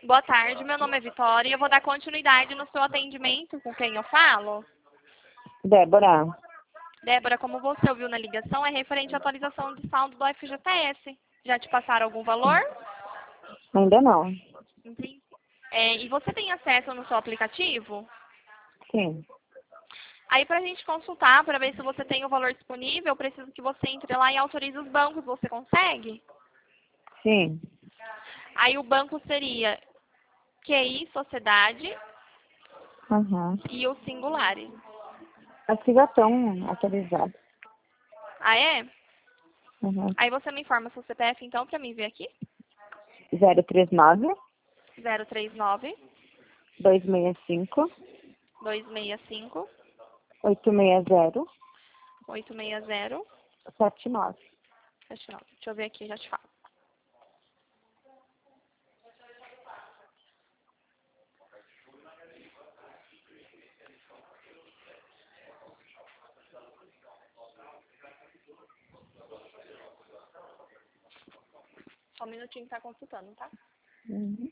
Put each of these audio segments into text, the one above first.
Boa tarde, meu nome é Vitória e eu vou dar continuidade no seu atendimento com quem eu falo. Débora, Débora, como você ouviu na ligação, é referente à atualização de saldo do FGTS. Já te passaram algum valor? ainda não. Entendi. E você tem acesso no seu aplicativo? Sim, Aí, para a gente consultar, para ver se você tem o valor disponível, eu preciso que você entre lá e autorize os bancos. Você consegue? sim. Aí, o banco seria QI, Sociedade Uhum. e o Singulare. Aqui já estão atualizados. Ah, é? Uhum. Aí você me informa seu CPF, então, para mim ver aqui. 039 039 265 265 860 860 79. 79. Deixa eu ver aqui, já te falo. Só um minutinho que tá consultando, tá? Uhum.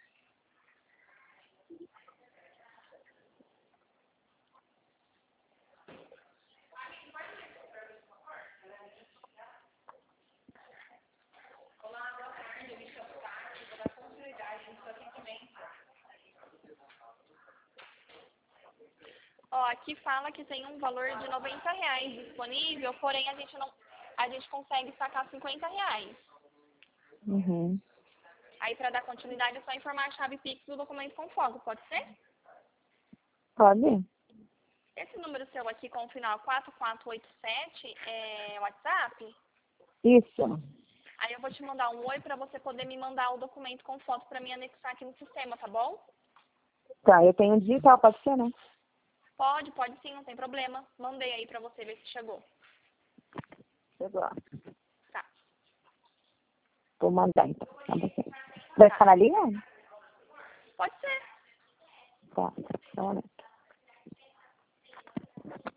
Ó, aqui fala que tem um valor de R$ 90 disponível, porém a gente consegue sacar R$ 50. Uhum. Aí, para dar continuidade, é só informar a chave Pix do documento com foto, pode ser? Pode? Esse número seu aqui com o final 4487 é WhatsApp? Isso. Aí eu vou te mandar um oi para você poder me mandar o documento com foto para mim anexar aqui no sistema, tá bom? Tá, eu tenho digital, pode ser, né? Pode sim, não tem problema. Mandei aí para você ver se chegou. Chegou. Tá, Vou mandar então. Pra você. Vai ficar na linha? pode ser. Tá. Então,